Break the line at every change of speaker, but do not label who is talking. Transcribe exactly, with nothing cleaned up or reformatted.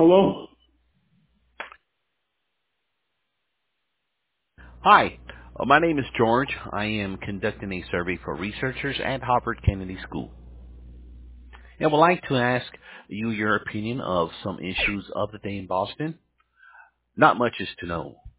Hello?
Hi, uh, my name is George. I am conducting a survey for researchers at Harvard Kennedy School. And I would like to ask you your opinion of some issues of the day in Boston. Not much is to know.